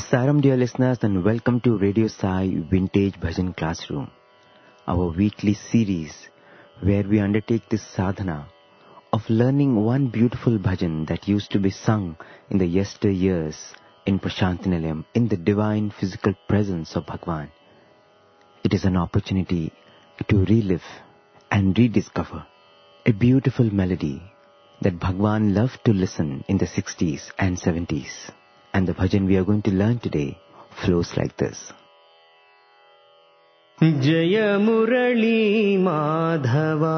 Saram dear listeners, and welcome to Radio Sai Vintage Bhajan Classroom, our weekly series where we undertake this sadhana of learning one beautiful bhajan that used to be sung in the yesteryears in Prashantinilayam, in the divine physical presence of Bhagwan. It is an opportunity to relive and rediscover a beautiful melody that Bhagwan loved to listen in the 60s and 70s. And the bhajan we are going to learn today flows like this. Jaya Murali Madhava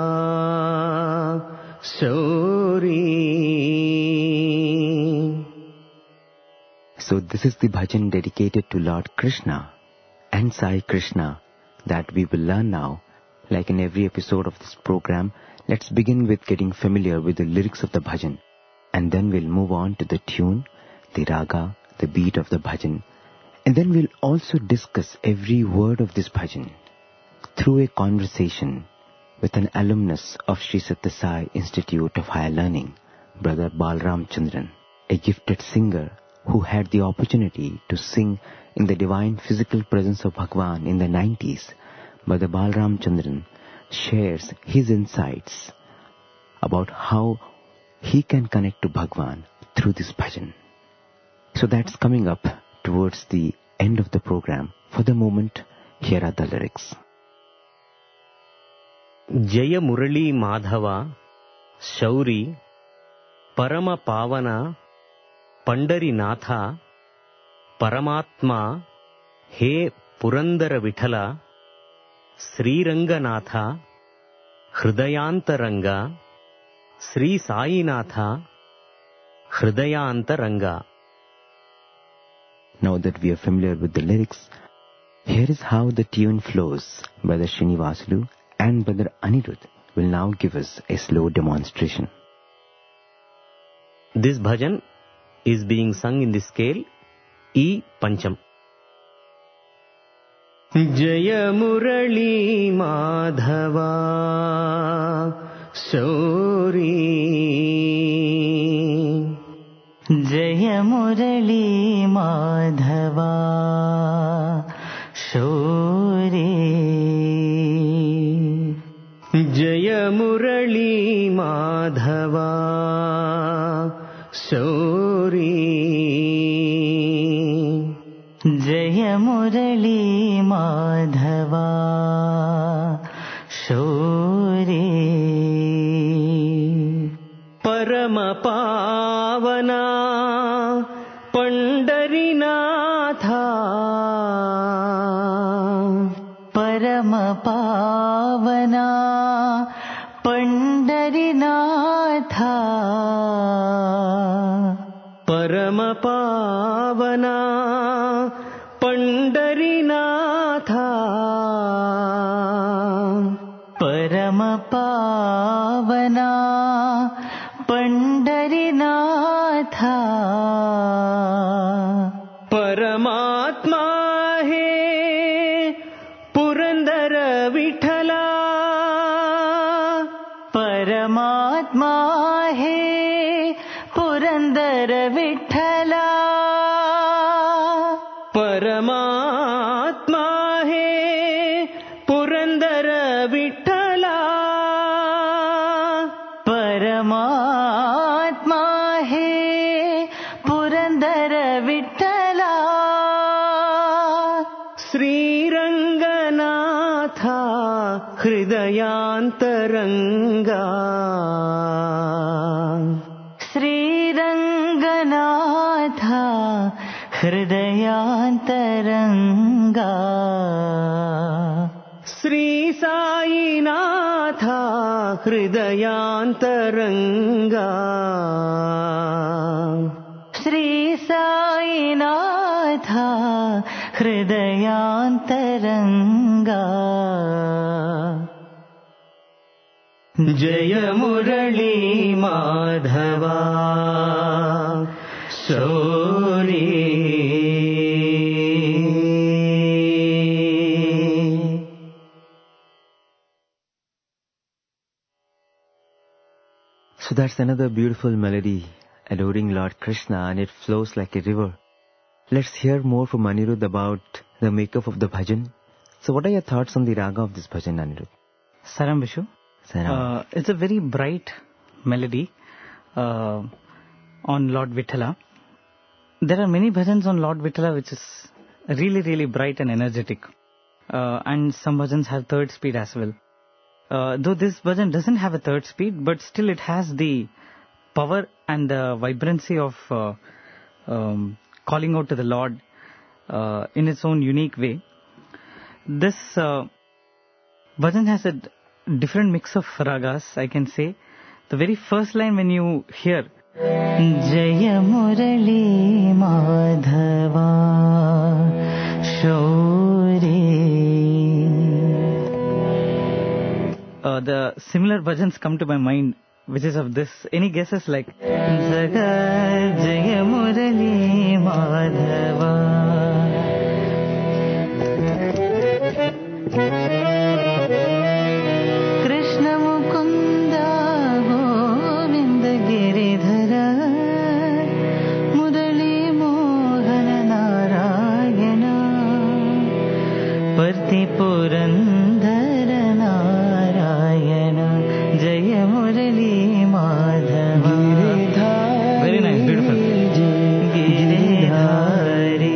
Shauri. So this is the bhajan dedicated to Lord Krishna and Sai Krishna that we will learn now. Like in every episode of this program, let's begin with getting familiar with the lyrics of the bhajan, and then we'll move on to the tune, the raga, the beat of the bhajan, and then we'll also discuss every word of this bhajan through a conversation with an alumnus of Sri Sathya Sai Institute of Higher Learning, Brother Balram Chandran, a gifted singer who had the opportunity to sing in the divine physical presence of Bhagwan in the 90s. Brother Balram Chandran shares his insights about how he can connect to Bhagwan through this bhajan. So that's coming up towards the end of the program. For the moment, here are the lyrics. Jaya Murali Madhava Shauri Parama Pavana Pandari Natha Paramatma He Purandara Vithala Sri Ranganatha Hridayantaranga Sri Sai Natha Hridayantaranga. Now that we are familiar with the lyrics, here is how the tune flows. Brother Srinivasulu and Brother Anirudh will now give us a slow demonstration. This bhajan is being sung in the scale E Pancham. Jaya Murali Madhava Shauri. Jaya Murali Madhava Shauri. Jaya Murali Madhava Shauri. Jaya Murali Madhava Shauri. Parama Pavana Pandarinatha. Parama Pavana Pandarinatha. Parama Pavana Pandarinatha. Parama Pavana Pandarinatha. Paramatma He Purandara Vithala. Paramatma He Purandara Vithala. Paramatma He Purandara Vithala. Paramatma He Purandara Vithala. Sri Ranganatha Hridayantaranga. Sri Ranganatha Hridayantaranga. Sri Sai Natha Hridayantaranga. Sri Sai Natha Hridayantaranga. Jaya Murali Madhava Shauri. So that's another beautiful melody adoring Lord Krishna, and it flows like a river let's hear more from Anirudh about the makeup of the bhajan. So what are your thoughts on the raga of this bhajan, Anirudh? Saram Vishu. Saram. It's a very bright melody on Lord Vithala. There are many bhajans on Lord Vithala which is really, really bright and energetic. And some bhajans have third speed as well. Though this bhajan doesn't have a third speed, but still it has the power and the vibrancy of calling out to the Lord in its own unique way. This bhajan has a different mix of ragas, I can say. The very first line when you hear Jaya Murali Madhava Shauri, the similar bhajans come to my mind, which is of this. Any guesses like Jaga Jaya Murali Madhava? Purandara Narayana Jaya Murali Madhava. Very nice, beautiful. Giridhari.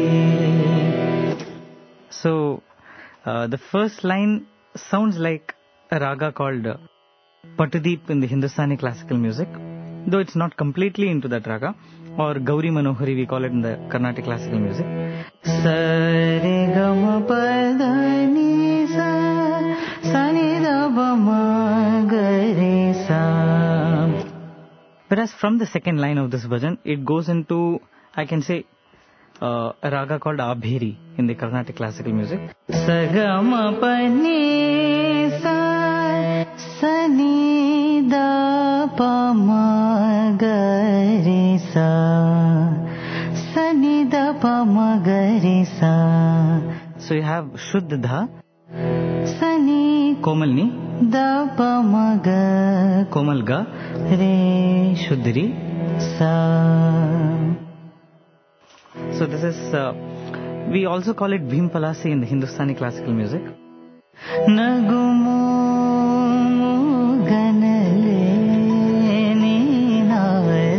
So, the first line sounds like a raga called Patadeep in the Hindustani classical music, though it's not completely into that raga, or Gauri Manohari we call it in the Carnatic classical music. Sare Gama Padani Sa Sani Daba Magare Sa. Whereas from the second line of this bhajan, it goes into, I can say, a raga called Abheri in the Carnatic classical music. Sagama Pani Sa Sani Daba Magare Sa Sani Daba Magare Sa. So you have Shuddha Sani Komalni Daba Maga Komalga Re Shuddhri Sa. So this is, we also call it Bhim Palasi in the Hindustani classical music. Nagumo Ganale Nina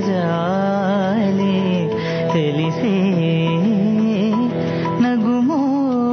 Jale Telise Nagumo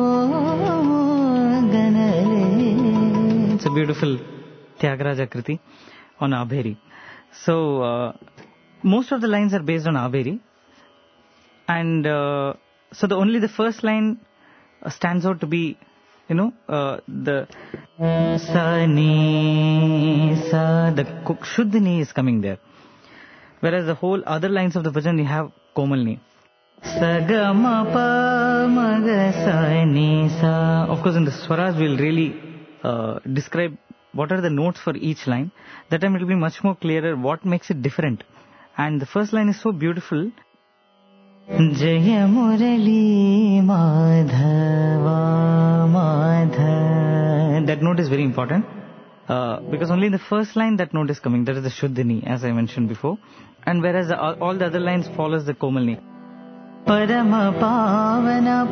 Ganale. It's a beautiful Tyagaraja Kriti on Abheri. So most of the lines are based on Abheri. And so the first line stands out to be, the sa ni sa, the shuddh ni is coming there. Whereas the whole other lines of the bhajan, you have komal ni. Sa ga ma pa ma ga sa ni sa. Of course, in the swaras, we'll really describe what are the notes for each line. That time it will be much more clearer what makes it different. And the first line is so beautiful. Jaya Murali Madhava Madhava. That note is very important because only in the first line that note is coming. That is the Shuddhini, as I mentioned before. And whereas all the other lines follows the Komalni. Parama Pavana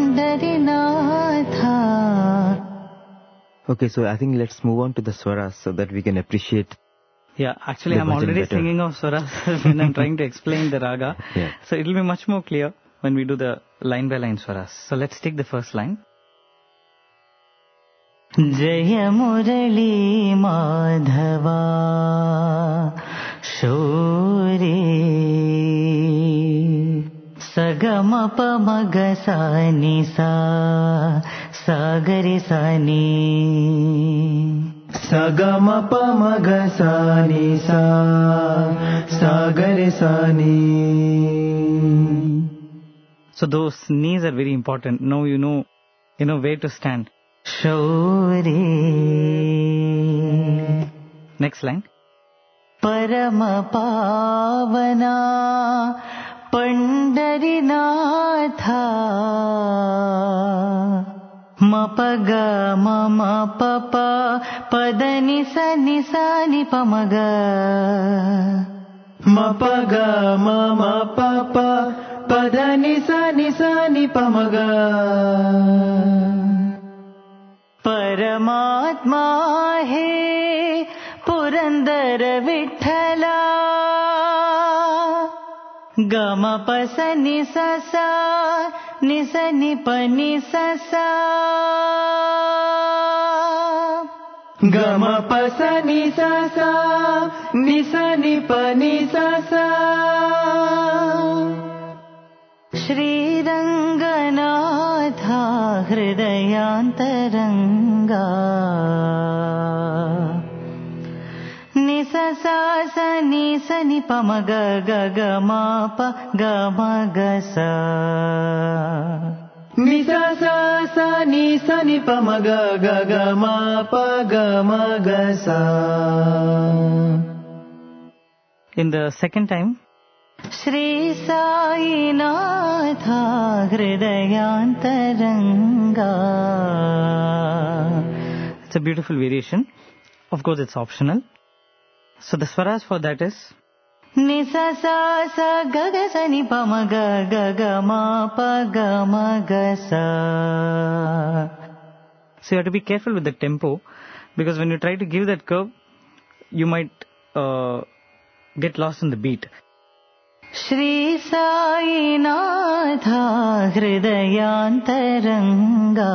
Pandarinatha. Okay, so I think let's move on to the swaras so that we can appreciate. Yeah, actually I'm already better. Singing of swaras when I'm trying to explain the raga. Yeah. So it will be much more clear when we do the line by line swaras. So let's take the first line. Jaya Murali Madhava Shauri Sagama Pamaga Sani Sa Sagari Sani Sagama Pamaga Sani Sa Sagari Sani. So those knees are very important. Now you know where to stand. Shauri. Next line. Parama Pavana Pandarinatha Mapaga Mama Papa Padani Sani Sani Pamaga Mapaga Mama Papa పద నిస నిస ని పమగ परमात्मा हे पुरंदर विठ्ठला गम पस नि सा नि स नि प नि सा గమ పస ని సా ని స ని ప ని సా श्रीरंगनाथा हृदयांतरंगा नि सा नि स नि प म ग ग ग म प ग म ग सा ని సా ని స ని ప మ గ గ గ మ ప గ మ గ సా. In the second time, Shri Sainatha Hridayantaranga. It's a beautiful variation. Of course, it's optional. So the swaras for that is Ni sa ga ga sa ni pa ma ga ga ga ma pa ga ma ga sa. So you have to be careful with the tempo, because when you try to give that curve, you might get lost in the beat. Shri Sainatha Hridayantaranga.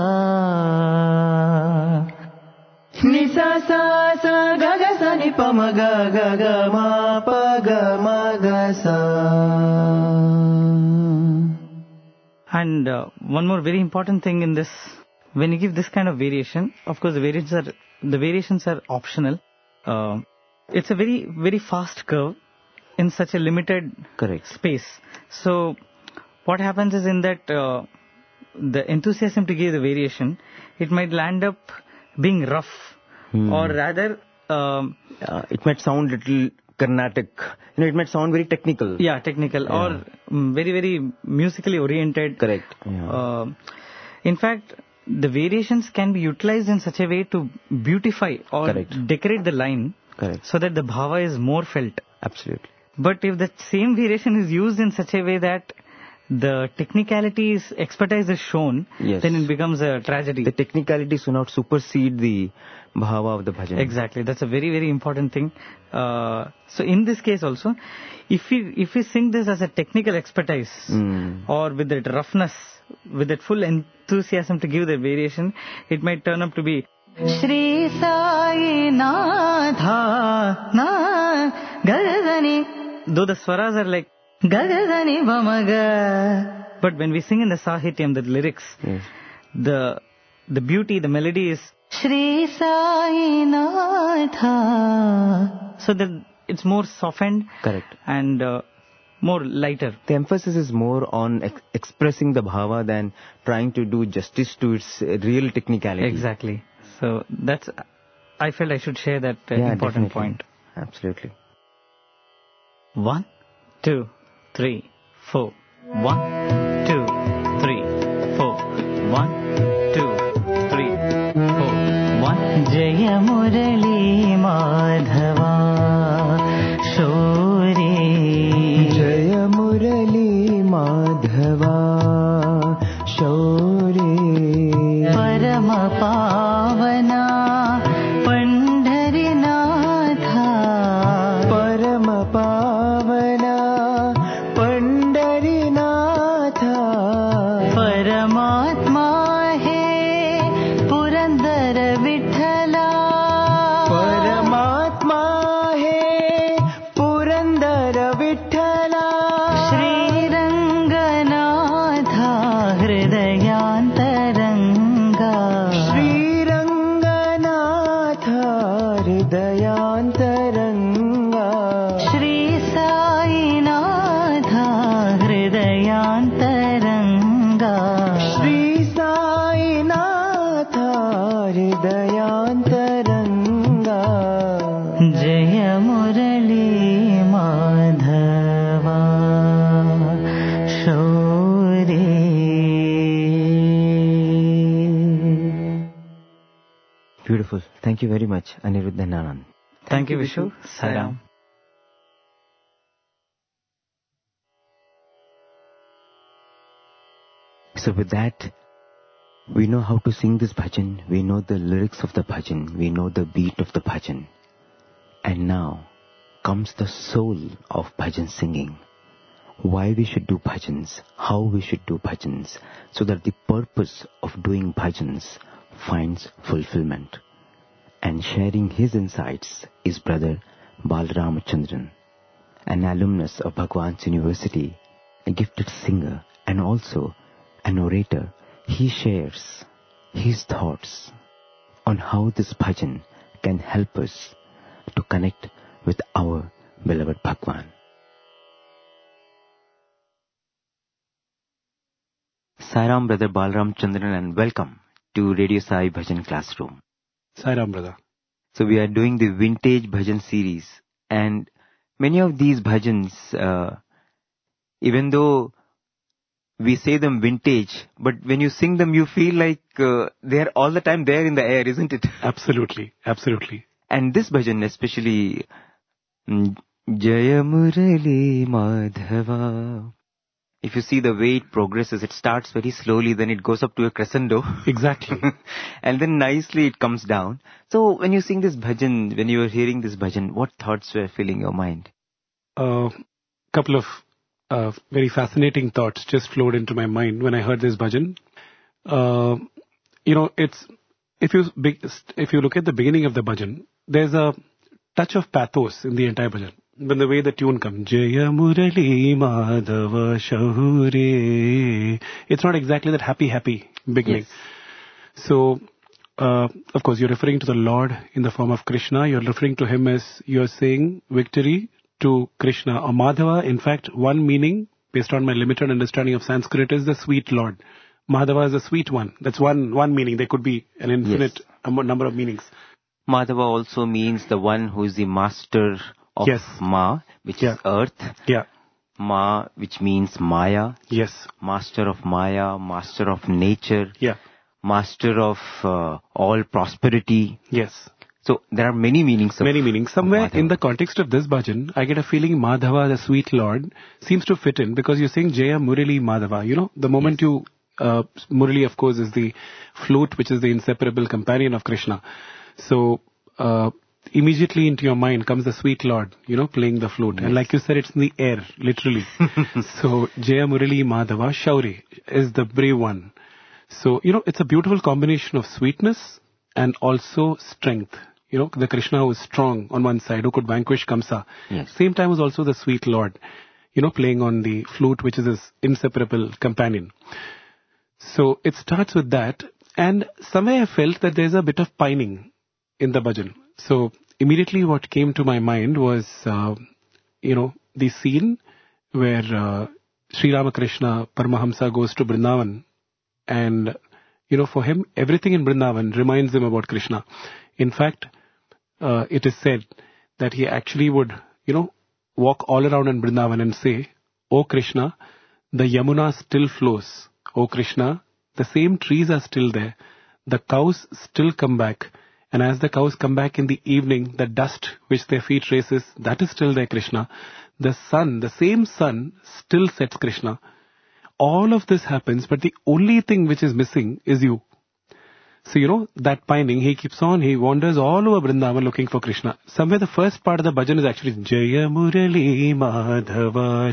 Ni sa ga ga sa ni pa ma ga ga ga ma pa ga ma ga sa. And one more very important thing in this, when you give this kind of variation, of course the variations are optional. It's a very, very fast curve in such a limited space. So what happens is, in that the enthusiasm to give the variation, it might land up being rough, or rather it might sound little Carnatic. It might sound very technical. Yeah, technical, or very, very musically oriented. Correct. Yeah. In fact, the variations can be utilized in such a way to beautify or decorate the line, so that the bhava is more felt. Absolutely. But if the same variation is used in such a way that the technicalities, expertise is shown, then it becomes a tragedy. The technicalities do not supersede the bhava of the bhajan. Exactly. That's a very, very important thing. So in this case also, if we sing this as a technical expertise, or with that roughness, with that full enthusiasm to give the variation, it might turn up to be Shri Sainatha na Gadani. Though the swaras are like Gadani Vamaga, but when we sing in the Sahityam, the lyrics, the beauty, the melody is Shri Sainatha, so that it's more softened. Correct. And more lighter. The emphasis is more on expressing the bhava than trying to do justice to its real technicality. Exactly. So that's, I felt I should share that important point. Absolutely. 1, 2, 3, 4. 1, 2, 3, 4. 1, 2, 3, 4. 1. Jaya Murali Madhava Shore. Jaya Murali Madhava Shore. Parama Pavana Pandharinatha. Parama Pavana Pandharinatha. Paramatma he Purandar Vitthala. Paramatma he Purandar Vitthala. Shri Ranganatha Hridayantaranga. Shri Ranganatha Hridayantaranga. Shri Sainatha Hridayantaranga. Shri Sainatha Hridayantaranga. Jaya Murali Madhava Shore. Beautiful. Thank you very much, Aniruddha and Anand. Thank you, Vishu. Saram. So with that, we know how to sing this bhajan, we know the lyrics of the bhajan, we know the beat of the bhajan. And now comes the soul of bhajan singing. Why we should do bhajans, how we should do bhajans, so that the purpose of doing bhajans finds fulfillment. And sharing his insights is brother Balramachandran, an alumnus of Bhagwan's University, a gifted singer and also an orator. He shares his thoughts on how this bhajan can help us to connect with our beloved Bhagwan. Sairam, brother Balramachandran, and welcome to Radio Sai Bhajan Classroom. Sairam, brother. So we are doing the vintage bhajan series, and many of these bhajans, even though we say them vintage, but when you sing them, you feel like they are all the time there in the air, isn't it? Absolutely, absolutely. And this bhajan especially, Jaya Murali Madhava. If you see the way it progresses, it starts very slowly, then it goes up to a crescendo. Exactly. And then nicely it comes down. So when you sing this bhajan, when you were hearing this bhajan, what thoughts were filling your mind? Couple of very fascinating thoughts just flowed into my mind when I heard this bhajan. It's if you look at the beginning of the bhajan, there's a touch of pathos in the entire bhajan. When the way the tune comes, Jaya Murali Madhava Shahure, it's not exactly that happy beginning. Yes. So, of course, you're referring to the Lord in the form of Krishna. You're referring to him as you're saying victory to Krishna. Or Madhava, in fact, one meaning, based on my limited understanding of Sanskrit, is the sweet Lord. Madhava is the sweet one. That's one meaning. There could be an infinite number of meanings. Madhava also means the one who is the master of Ma, which is earth. Yeah. Ma, which means Maya. Yes. Master of Maya, master of nature. Yeah. Master of all prosperity. Yes. So there are many meanings. Somewhere in the context of this bhajan, I get a feeling Madhava, the sweet Lord, seems to fit in because you're saying Jaya Murali Madhava. You know, the moment you... Murali, of course, is the flute, which is the inseparable companion of Krishna. So... immediately into your mind comes the sweet Lord, playing the flute. Yes. And like you said, it's in the air, literally. So, Jaya Murali Madhava Shauri is the brave one. So, it's a beautiful combination of sweetness and also strength. The Krishna who is strong on one side, who could vanquish Kamsa. Yes. Same time was also the sweet Lord, playing on the flute, which is his inseparable companion. So, it starts with that. And somewhere I felt that there's a bit of pining in the bhajan. So immediately what came to my mind was, the scene where Sri Ramakrishna Paramahamsa goes to Vrindavan and, for him, everything in Vrindavan reminds him about Krishna. In fact, it is said that he actually would, walk all around in Vrindavan and say, "O Krishna, the Yamuna still flows. O Krishna, the same trees are still there. The cows still come back. And as the cows come back in the evening, the dust which their feet traces, that is still there, Krishna. The sun, the same sun, still sets, Krishna. All of this happens, but the only thing which is missing is you." So, that pining, he keeps on, he wanders all over Vrindavan looking for Krishna. Somewhere the first part of the bhajan is actually Jaya Murali Madhava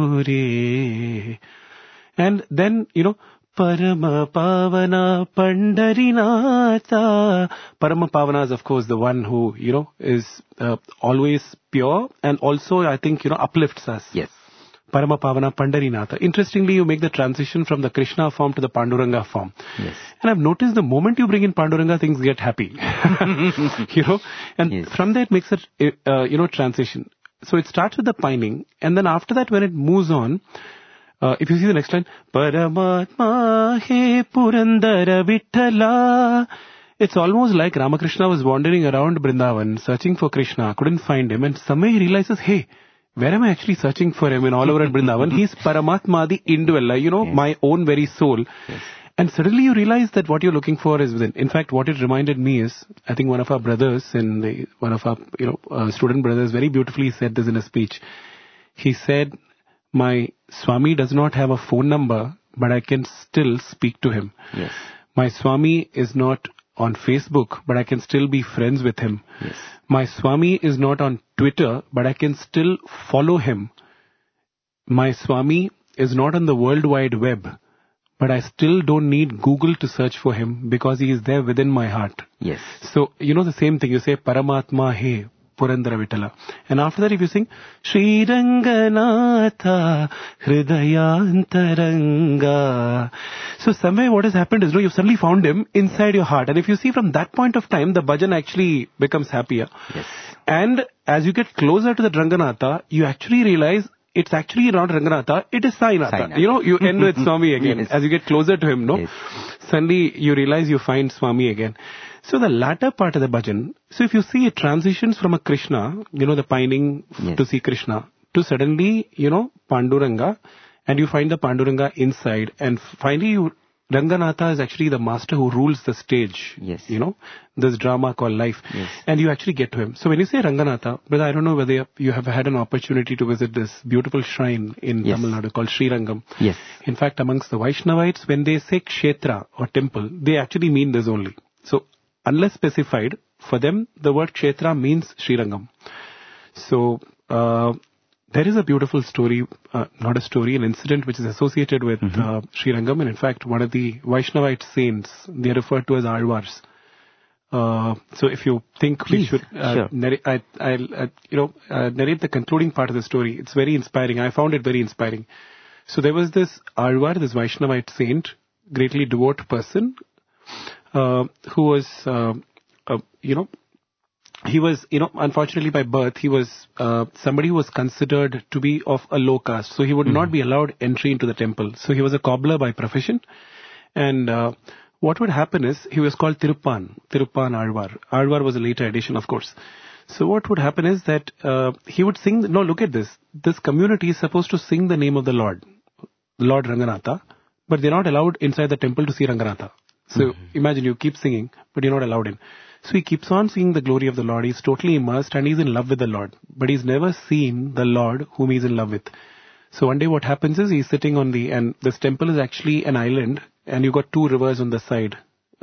Shaure. And then, Parama Pavana Pandarinatha. Parama Pavana is, of course, the one who, is always pure and also, I think, uplifts us. Yes. Parama Pavana Pandarinatha. Interestingly, you make the transition from the Krishna form to the Panduranga form. Yes. And I've noticed the moment you bring in Panduranga, things get happy. And yes. From there it makes a, transition. So it starts with the pining, and then after that, when it moves on, if you see the next line, Paramatma he Purandara Vitthala. It's almost like Ramakrishna was wandering around Vrindavan, searching for Krishna, couldn't find him, and somehow he realizes, hey, where am I actually searching for him? And all over at Vrindavan, he's Paramatma, the indweller, yes. My own very soul. Yes. And suddenly you realize that what you're looking for is within. In fact, what it reminded me is, I think one of our brothers, one of our student brothers, very beautifully said this in a speech. He said, "My Swami does not have a phone number but I can still speak to him. Yes. My Swami is not on Facebook, but I can still be friends with him. Yes. My Swami is not on Twitter, but I can still follow him. My Swami is not on the World Wide Web, but I still don't need Google to search for him because he is there within my heart. Yes. So, the same thing, you say, Paramatma He, Purandara Vittala. And after that, if you sing, Shri Ranganatha Hridayantaranga. So somewhere what has happened is, you've suddenly found him inside your heart. And if you see from that point of time, the bhajan actually becomes happier. Yes. And as you get closer to the Ranganatha, you actually realize it's actually not Ranganatha, it is Sainatha. Sainatha. You end with Swami again. Yes. As you get closer to him, Yes. suddenly you realize you find Swami again. So the latter part of the bhajan, so if you see it transitions from a Krishna, the pining Yes. to see Krishna, to suddenly, Panduranga, and you find the Panduranga inside, and finally Ranganatha is actually the master who rules the stage. Yes. This drama called life. Yes. And you actually get to him. So when you say Ranganatha, brother, I don't know whether you have had an opportunity to visit this beautiful shrine in Yes. Tamil Nadu called Sri Rangam. Yes. In fact, amongst the Vaishnavites, when they say Kshetra or temple, they actually mean this only. So unless specified, for them, the word Kshetra means Sri Rangam. So, there is a beautiful story, not a story, an incident which is associated with Sri Rangam. And in fact, one of the Vaishnavite saints, they are referred to as Alvars. So if you think Please, we should sure. narrate, narrate the concluding part of the story. It's very inspiring. I found it very inspiring. So there was this Alvar, this Vaishnavite saint, greatly devout person, who was, he was, unfortunately by birth, he was somebody who was considered to be of a low caste. So he would not be allowed entry into the temple. So he was a cobbler by profession. And what would happen is, he was called Tiruppan Alvar. Alvar was a later addition, of course. So what would happen is that he would sing, look at this. This community is supposed to sing the name of the Lord Ranganatha, but they're not allowed inside the temple to see Ranganatha. So imagine you keep singing, but you're not allowed in. So he keeps on seeing the glory of the Lord. He's totally immersed and he's in love with the Lord. But he's never seen the Lord whom he's in love with. So one day what happens is he's sitting on and this temple is actually an island and you've got two rivers on the side,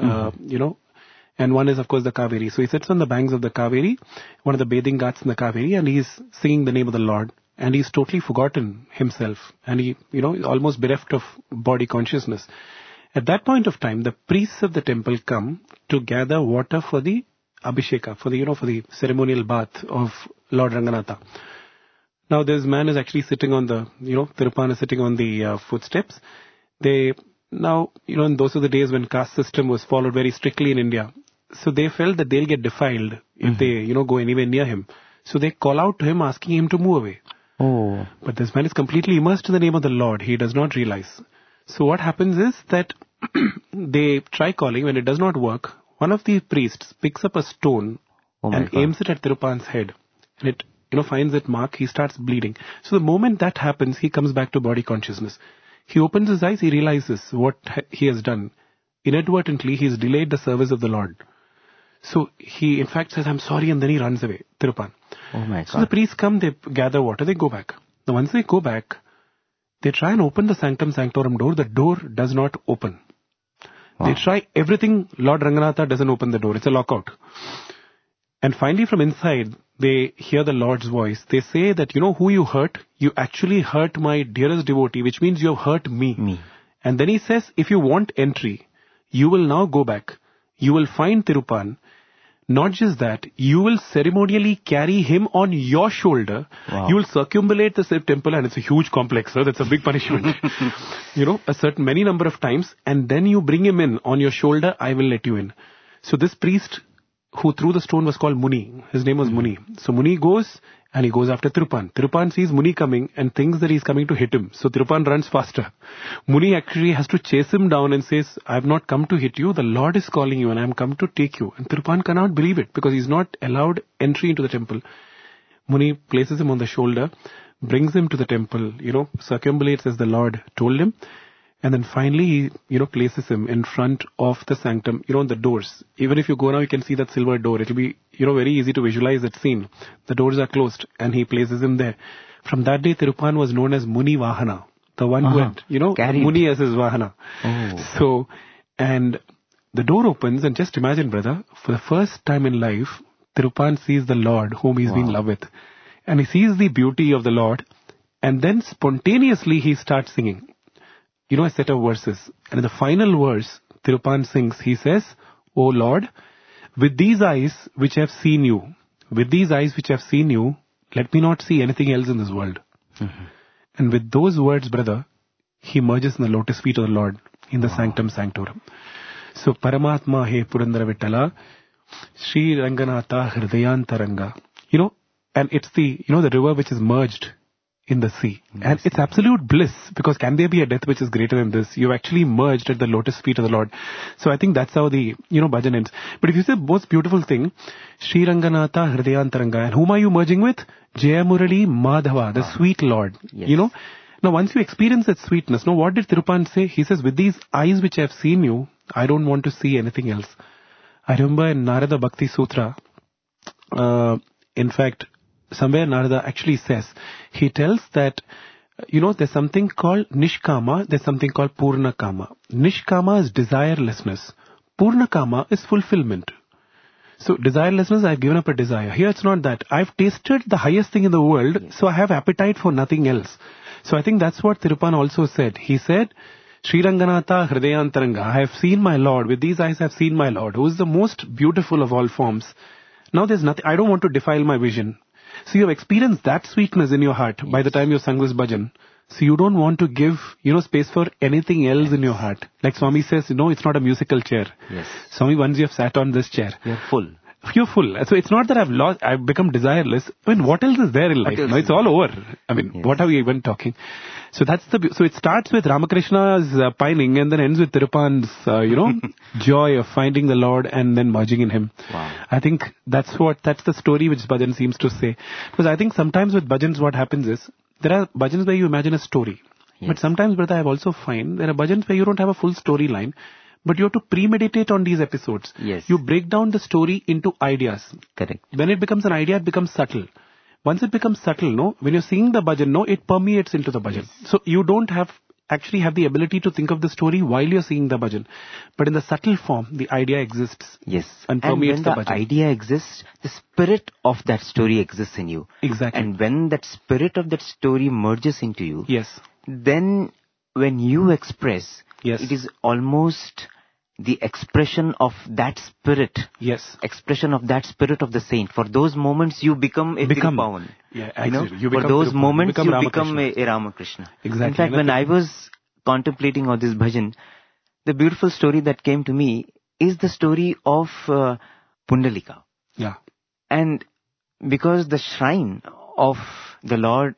and one is of course the Kaveri. So he sits on the banks of the Kaveri, one of the bathing ghats in the Kaveri, and he's singing the name of the Lord. And he's totally forgotten himself. And he, almost bereft of body consciousness. At that point of time, the priests of the temple come to gather water for the Abhisheka, for the ceremonial bath of Lord Ranganatha. Now this man is actually sitting on the, Tiruppan is sitting on the footsteps. In those are the days when caste system was followed very strictly in India. So they felt that they'll get defiled if they, go anywhere near him. So they call out to him asking him to move away. Oh. But this man is completely immersed in the name of the Lord. He does not realize. So what happens is that they try calling. When it does not work, one of the priests picks up a stone and aims it at Tiruppan's head. And it, finds that mark. He starts bleeding. So the moment that happens, he comes back to body consciousness. He opens his eyes. He realizes what he has done. Inadvertently, he's delayed the service of the Lord. So he, in fact, says, "I'm sorry," and then he runs away, Tiruppan. Oh my God. So the priests come, they gather water, they go back. Now once they go back, they try and open the sanctum sanctorum door. The door does not open. Wow. They try everything. Lord Ranganatha doesn't open the door. It's a lockout. And finally from inside, they hear the Lord's voice. They say that, who you hurt? You actually hurt my dearest devotee, which means you have hurt me. And then he says, if you want entry, you will now go back. You will find Tiruppan. Not just that, you will ceremonially carry him on your shoulder. Wow. You will circumambulate the temple, and it's a huge complex, sir. That's a big punishment. Many number of times, and then you bring him in on your shoulder, I will let you in. So this priest who threw the stone was called Muni. His name was Muni. So Muni goes, and he goes after Tiruppan. Tiruppan sees Muni coming and thinks that he's coming to hit him. So Tiruppan runs faster. Muni actually has to chase him down and says, "I have not come to hit you. The Lord is calling you and I am come to take you." And Tiruppan cannot believe it because he's not allowed entry into the temple. Muni places him on the shoulder, brings him to the temple, circumambulates as the Lord told him. And then finally, he, places him in front of the sanctum, on the doors. Even if you go now, you can see that silver door. It'll be, very easy to visualize that scene. The doors are closed and he places him there. From that day, Tiruppan was known as Muni Vahana. the one who had, Carried. Muni as his Vahana. Oh. So, and the door opens, and just imagine, brother, for the first time in life, Tirupan sees the Lord whom he's been in love with. And he sees the beauty of the Lord, and then spontaneously he starts singing, a set of verses. And in the final verse, Tirupan sings, he says, "O Lord, with these eyes which have seen you, let me not see anything else in this world." Mm-hmm. And with those words, brother, he merges in the lotus feet of the Lord in the Sanctum Sanctorum. So, Paramatma He Purandara Vittala, Sri Ranganatha Hridayantaranga. And it's the river which is merged in the sea. And it's absolute bliss, because can there be a death which is greater than this? You've actually merged at the lotus feet of the Lord. So I think that's how the, bhajan ends. But if you say the most beautiful thing, Sri Ranganatha Hridayantaranga, and whom are you merging with? Jaya Murali Madhava, the sweet Lord. Yes. Now once you experience that sweetness, what did Tirupan say? He says, with these eyes which I have seen you, I don't want to see anything else. I remember in Narada Bhakti Sutra, in fact, somewhere Narada actually says, he tells that, there's something called Nishkama, there's something called Purnakama. Nishkama is desirelessness. Purnakama is fulfillment. So desirelessness, I've given up a desire. Here it's not that. I've tasted the highest thing in the world, so I have appetite for nothing else. So I think that's what Tirupan also said. He said, Sri Ranganatha Hridayantaranga, I have seen my Lord, with these eyes I have seen my Lord, who is the most beautiful of all forms. Now there's nothing, I don't want to defile my vision. So you have experienced that sweetness in your heart by the time you sang this bhajan. So you don't want to give, space for anything else in your heart. Like Swami says, it's not a musical chair. Yes. Swami, once you have sat on this chair, You're full. you're full. So it's not that I've become desireless. I mean, what else is there in life? No, it's all over. I mean, what are we even talking? So so it starts with Ramakrishna's pining and then ends with Tirupan's, joy of finding the Lord and then merging in him. Wow. I think that's the story which bhajan seems to say. Because I think sometimes with bhajans what happens is, there are bhajans where you imagine a story. Yes. But sometimes, brother, I've also find there are bhajans where you don't have a full storyline, but you have to premeditate on these episodes. Yes. You break down the story into ideas. Correct. When it becomes an idea, it becomes subtle. Once it becomes subtle, when you're singing the bhajan, it permeates into the bhajan. Yes. So you don't actually have the ability to think of the story while you're singing the bhajan. But in the subtle form, the idea exists. Yes. And permeates when the bhajan. Idea exists, the spirit of that story exists in you. Exactly. And when that spirit of that story merges into you, yes, then when you express, yes, it is almost the expression of that spirit. Yes. Expression of that spirit of the saint. For those moments, you become a Tirupavan. Yeah, actually. For those moments, you become a Ramakrishna. Exactly. In fact, when I was contemplating on this bhajan, the beautiful story that came to me is the story of Pundalika. Yeah. And because the shrine of the Lord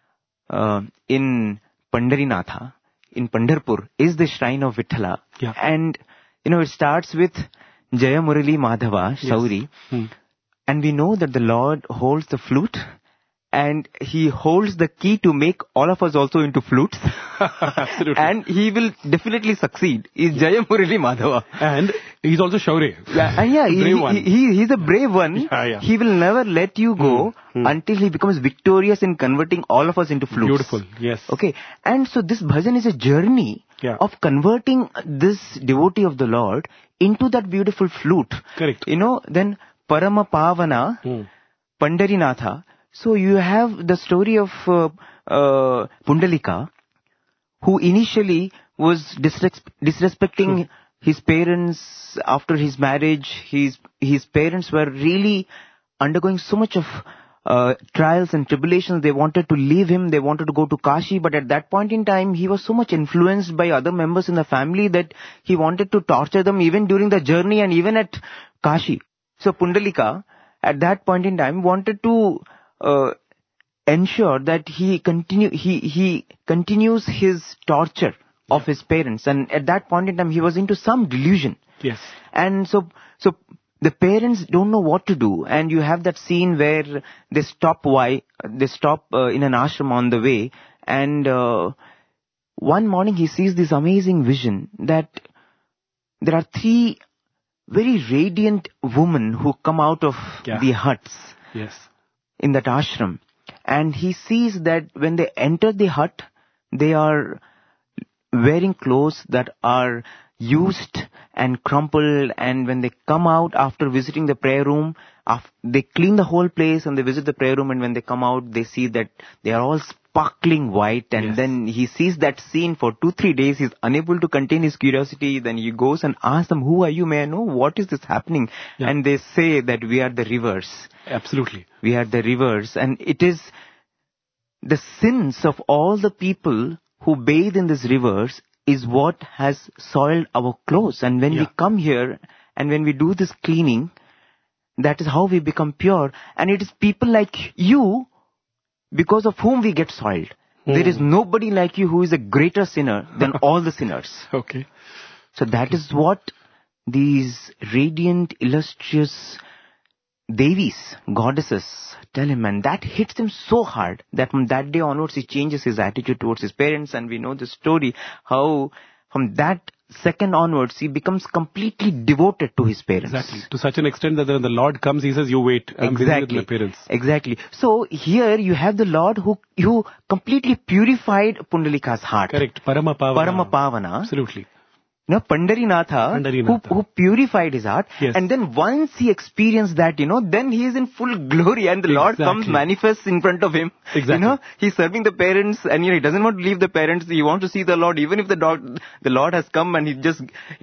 in Pandarinatha, in Pandharpur, is the shrine of Vithala. Yeah. And, it starts with Jaya Murali Madhava, Shauri. Yes. And we know that the Lord holds the flute and he holds the key to make all of us also into flutes. Absolutely. And he will definitely succeed. He's Jaya Murali Madhava. And he's also Shaurya. Yeah, he's a brave one. Yeah. He will never let you go until he becomes victorious in converting all of us into flutes. Beautiful, yes. Okay, and so this bhajan is a journey of converting this devotee of the Lord into that beautiful flute. Correct. Then Parama Pavana, Pandarinatha. So you have the story of Pundalika, who initially was disrespecting his parents after his marriage. His parents were really undergoing so much of trials and tribulations. They wanted to leave him. They wanted to go to Kashi. But at that point in time, he was so much influenced by other members in the family that he wanted to torture them even during the journey and even at Kashi. So Pundalika, at that point in time, wanted to ensure that he continues his torture of his parents. And at that point in time, he was into some delusion. Yes. And so the parents don't know what to do. And you have that scene where they stop in an ashram on the way. And one morning he sees this amazing vision that there are 3 very radiant women who come out of the huts. Yes. In that ashram. And he sees that when they enter the hut, they are wearing clothes that are used and crumpled, and when they come out after visiting the prayer room, they clean the whole place and they visit the prayer room, and when they come out they see that they are all sparkling white, and Yes. then he sees that scene for 2-3 days. He's unable to contain his curiosity. Then he goes and asks them, "Who are you? May I know what is this happening?" Yeah. And they say that we are the rivers. Absolutely. We are the rivers, and it is the sins of all the people who bathe in these rivers is what has soiled our clothes. And when we Yeah. come here and when we do this cleaning, that is how we become pure. And it is people like you because of whom we get soiled. There is nobody like you who is a greater sinner than all the sinners. Okay. So that is what these radiant, illustrious Devis, goddesses, tell him, and that hits him so hard that from that day onwards he changes his attitude towards his parents. And we know the story how from that second onwards he becomes completely devoted to his parents. Exactly. To such an extent that when the Lord comes, he says, "You wait. I'm busy with my parents." Exactly. So here you have the Lord who completely purified Pundalika's heart. Correct. Paramapavana. Paramapavana. Absolutely. Pandarinatha. Who purified his heart. Yes. And then once he experienced that, then he is in full glory and the Lord comes, manifests in front of him. Exactly. He's serving the parents and, he doesn't want to leave the parents. He wants to see the Lord, even if the Lord has come and he just,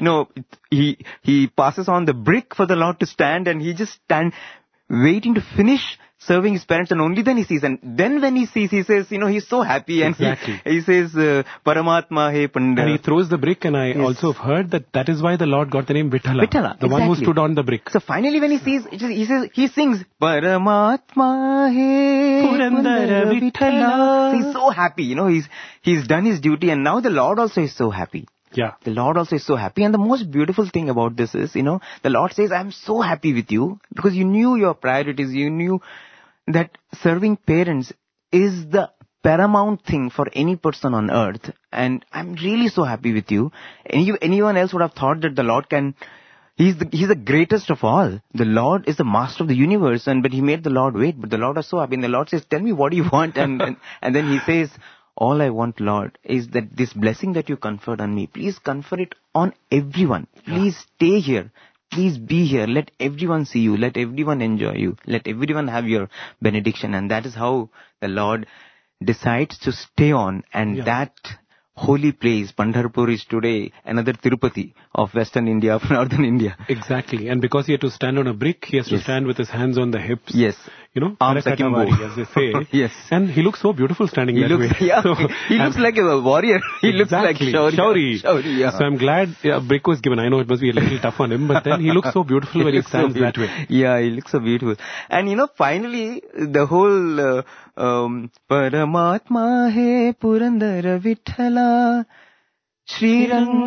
he passes on the brick for the Lord to stand, and he just waiting to finish serving his parents, and only then he sees. And then when he sees, he says, he's so happy, and Exactly. he says, Paramatma he Panda. And he throws the brick, and I also have heard that is why the Lord got the name Vithala. Vithala, the one who exactly. stood on the brick. So finally when he sees, he sings, Paramatma he Purandara Vithala. He's so happy, he's done his duty, and now the Lord also is so happy. Yeah. The Lord also is so happy. And the most beautiful thing about this is, the Lord says, "I'm so happy with you because you knew your priorities. You knew that serving parents is the paramount thing for any person on earth. And I'm really so happy with you." Anyone else would have thought that the Lord He's the greatest of all. The Lord is the master of the universe, but he made the Lord wait. But the Lord was so happy. And the Lord says, "Tell me, what do you want?" And then he says, "All I want, Lord, is that this blessing that you conferred on me, please confer it on everyone. Please stay here. Please be here. Let everyone see you. Let everyone enjoy you. Let everyone have your benediction." And that is how the Lord decides to stay on. And that holy place, Pandharpur, is today another Tirupati of Western India, of Northern India. Exactly. And because he had to stand on a brick, he has to stand with his hands on the hips. Yes. Arms Parakatavari, akimbo. as they say. Yes. And he looks so beautiful standing that way. So, he looks like a warrior. He looks like Shauri. Shauri, yeah. So I'm glad a brick was given. I know it must be a little tough on him, but then he looks so beautiful when he stands that way. Yeah, he looks so beautiful. And finally, the whole Paramatma he Purandara Vithala Shri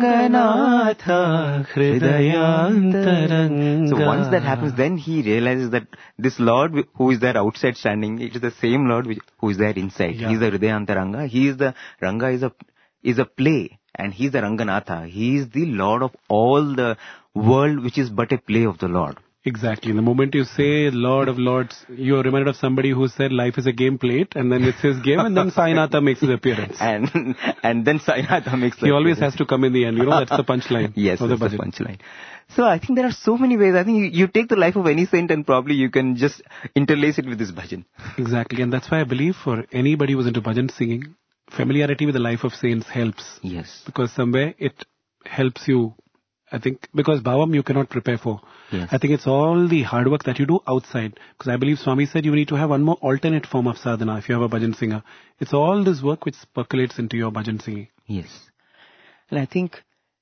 Ranganatha Hridayantaranga. So once that happens, then he realizes that this Lord who is there outside standing, it is the same Lord who is there inside. Yeah. He is the Hridayantaranga. He is the Ranga is a play, and he is the Ranganatha. He is the Lord of all the world, which is but a play of the Lord. Exactly. The moment you say Lord of Lords, you are reminded of somebody who said life is a game played, and then it's his game, and then Sainatha makes his appearance. And then Sainatha makes He always has to come in the end. That's the punchline. Yes, of the that's the bhajan. punchline. So I think there are so many ways. I think you take the life of any saint and probably you can just interlace it with this bhajan. Exactly. And that's why I believe for anybody who's into bhajan singing, familiarity with the life of saints helps. Yes. Because somewhere it helps you, I think, because Bhavam you cannot prepare for. Yes. I think it's all the hard work that you do outside. Because I believe Swami said you need to have one more alternate form of sadhana if you have a bhajan singer. It's all this work which percolates into your bhajan singing. Yes. And I think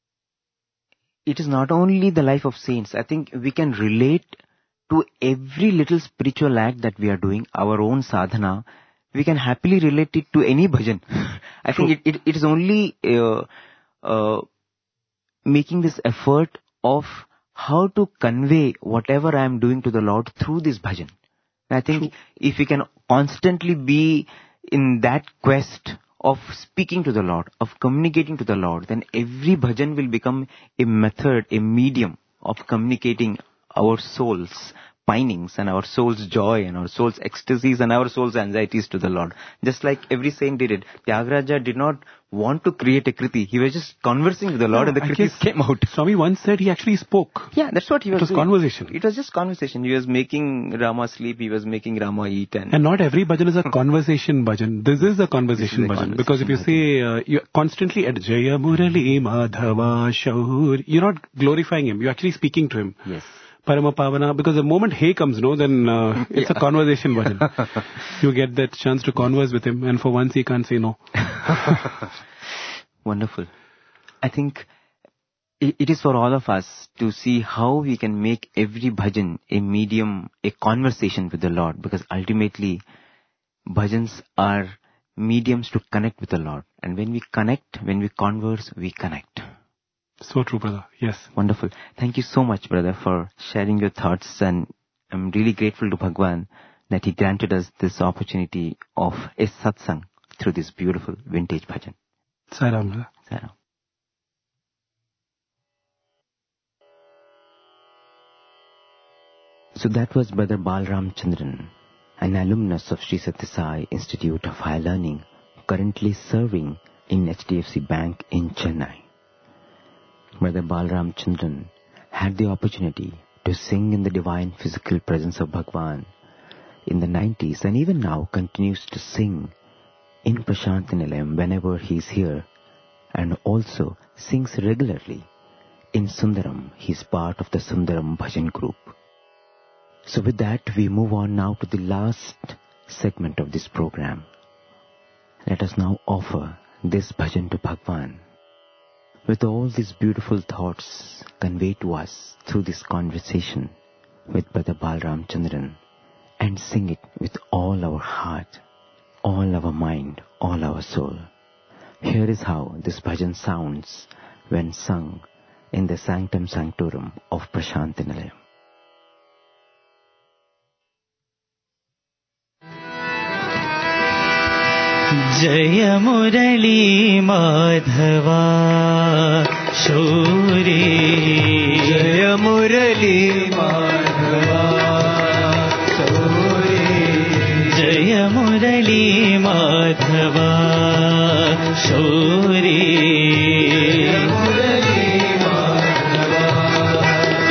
it is not only the life of saints. I think we can relate to every little spiritual act that we are doing, our own sadhana. We can happily relate it to any bhajan. I think it is only making this effort of how to convey whatever I am doing to the Lord through this bhajan. I think if we can constantly be in that quest of speaking to the Lord, of communicating to the Lord, then every bhajan will become a method, a medium of communicating our souls, pinings and our soul's joy and our soul's ecstasies and our soul's anxieties to the Lord. Just like every saint did it. Tyagaraja did not want to create a kriti. He was just conversing with the Lord and the kritis came out. Swami once said he actually spoke. Yeah, that's what he was doing. It was conversation. It was just conversation. He was making Rama sleep. He was making Rama eat. And not every bhajan is a conversation bhajan. This is a conversation bhajan. Because if you say, you're constantly at Jaya Murali Madhava Shaur, you're not glorifying him. You're actually speaking to him. Yes. Parama Pavana, because the moment Hey comes, no, then it's a conversation bhajan. You get that chance to converse with him, and for once he can't say no. Wonderful. I think it is for all of us to see how we can make every bhajan a medium, a conversation with the Lord, because ultimately bhajans are mediums to connect with the Lord. And when we connect, when we converse, we connect. So true, brother. Yes. Wonderful. Thank you so much, brother, for sharing your thoughts, and I'm really grateful to Bhagwan that he granted us this opportunity of a satsang through this beautiful vintage bhajan. Sairam, brother. Sairam. So that was Brother Balram Chandran, an alumnus of Sri Sathya Sai Institute of Higher Learning, currently serving in HDFC Bank in Chennai. Brother Balram Chandran had the opportunity to sing in the divine physical presence of Bhagwan in the 90s, and even now continues to sing in Prashanthi Nilayam whenever he is here, and also sings regularly in Sundaram. He is part of the Sundaram Bhajan group. So with that, we move on now to the last segment of this program. Let us now offer this bhajan to Bhagwan, with all these beautiful thoughts conveyed to us through this conversation with Brother Balram Chandran, and sing it with all our heart, all our mind, all our soul. Here is how this bhajan sounds when sung in the Sanctum Sanctorum of Prashanthi Nilayam. Jaya Murali Madhava Shauri, Jaya Murali Madhava Shauri, Jaya Murali Madhava Shauri, Jaya Murali Madhava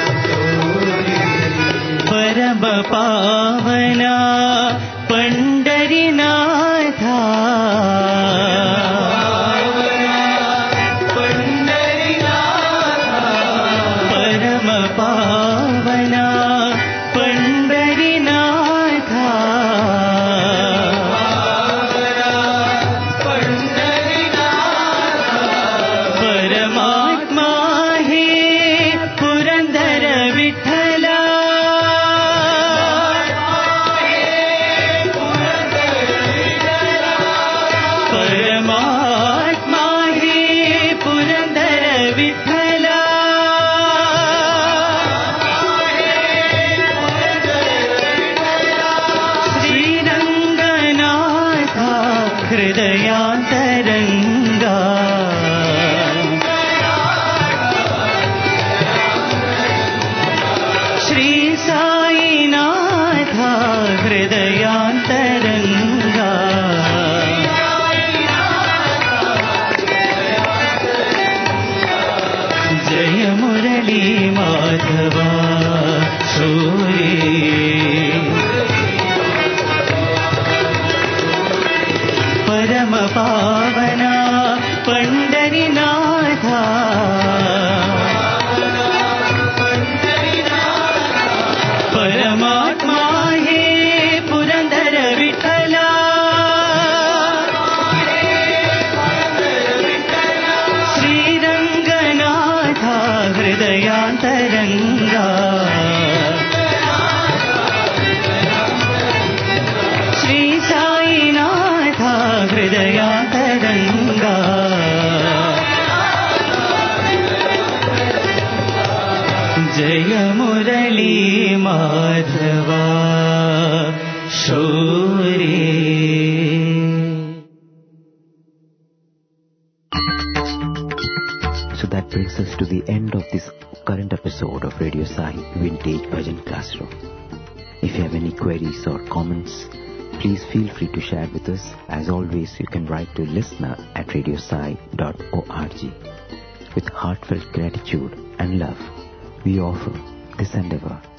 Shauri, Parama Pavana To the end of this current episode of Radio Sai Vintage Bhajan Classroom. If you have any queries or comments, please feel free to share with us. As always, you can write to listener@radiosai.org. With heartfelt gratitude and love, we offer this endeavor.